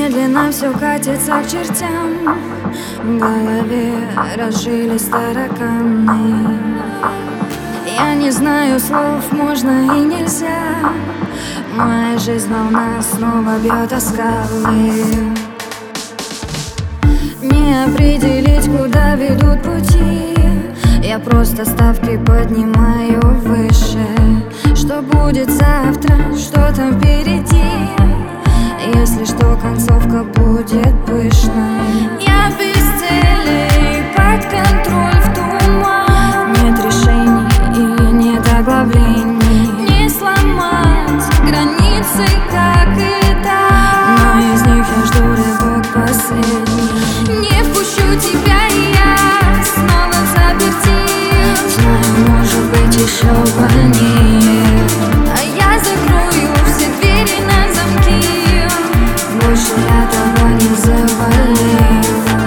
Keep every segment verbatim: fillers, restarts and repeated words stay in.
Медленно все катится к чертям, в голове разжились тараканы. Я не знаю слов, можно и нельзя. Моя жизнь волна снова бьет о скалы. Не определить, куда ведут пути. Я просто ставки поднимаю выше. Что будет завтра, что там впереди? Если что, концовка будет пышной. Я без цели, под контроль в туман. Нет решений и нет оглавлений. Не сломать границы, как и так. Но из них я жду рывок последний. Не впущу тебя, и я снова в заперти. Знаю, может быть еще больнее. А я закрою все двери на замки. Больше я того не завалил.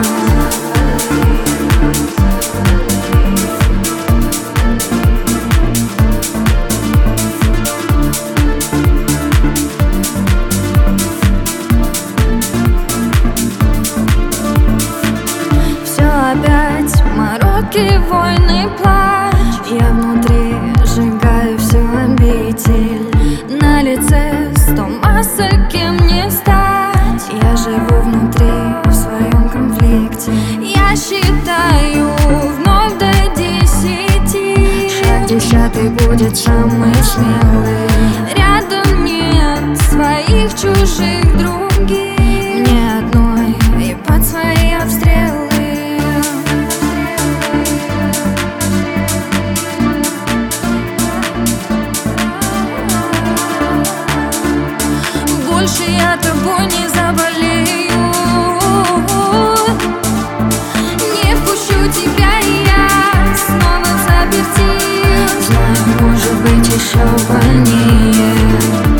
Все опять мороки, войны, плач. Я внутри сжигаю всю обитель. На лице сто масок, кем не стать. Я живу внутри в своем конфликте. Я считаю вновь до десяти. Шаг десятый будет самый смелый. Рядом нет своих, чужих, других. Мне одной и под свои обстрелы. Больше я тобой не заболею. Не впущу тебя, и я снова в заперти. Знаю, может быть еще больнее.